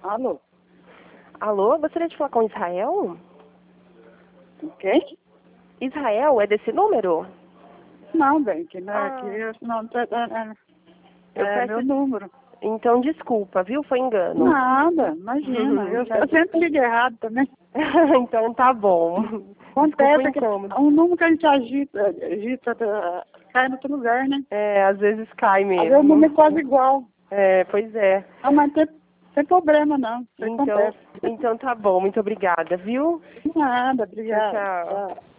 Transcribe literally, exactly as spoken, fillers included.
Alô? Alô, gostaria de falar com Israel? Quem? Israel, é desse número? Não, bem, que não, Ah. que eu não tá dando. Eu É peço- meu número. Então, desculpa, viu? Foi engano. Nada, imagina. Uhum, Eu, tá eu sempre ligo errado também. Então tá bom. Desculpa Acontece o que incômodo. é um número que a gente agita, agita da- cai no outro lugar, né? É, às vezes cai Às vezes o mesmo. número é quase igual. É, pois é. Não, mas tem, tem problema não. Isso Então, acontece. então tá bom. Muito obrigada, viu? Nada, obrigada. Tchau, tchau. Tchau.